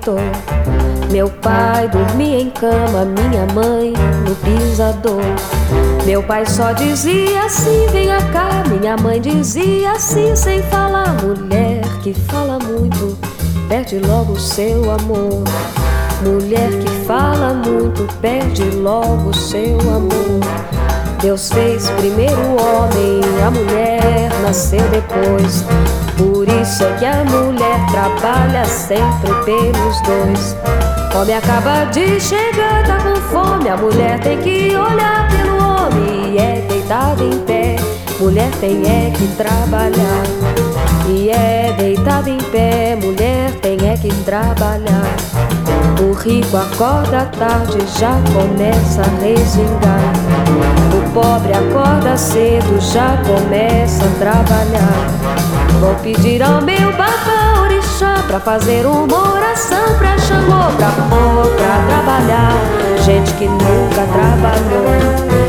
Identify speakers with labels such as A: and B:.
A: pastor. Meu pai dormia em cama, minha mãe no pisador. Meu pai só dizia assim, venha cá. Minha mãe dizia assim, sem falar. Mulher que fala muito, perde logo o seu amor. Mulher que fala muito, perde logo o seu amor. Deus fez primeiro o homem, a mulher nasceu depois. Por isso é que a mulher trabalha sempre pelos dois. Homem acaba de chegar, tá com fome, a mulher tem que olhar pelo homem. E é deitada em pé, mulher tem é que trabalhar. E é deitada em pé, mulher tem é que trabalhar. O rico acorda tarde, já começa a resingar. O pobre acorda cedo, já começa a trabalhar. Vou pedir ao meu babá orixá pra fazer uma oração pra Xangô, pra pôr pra trabalhar gente que nunca trabalhou.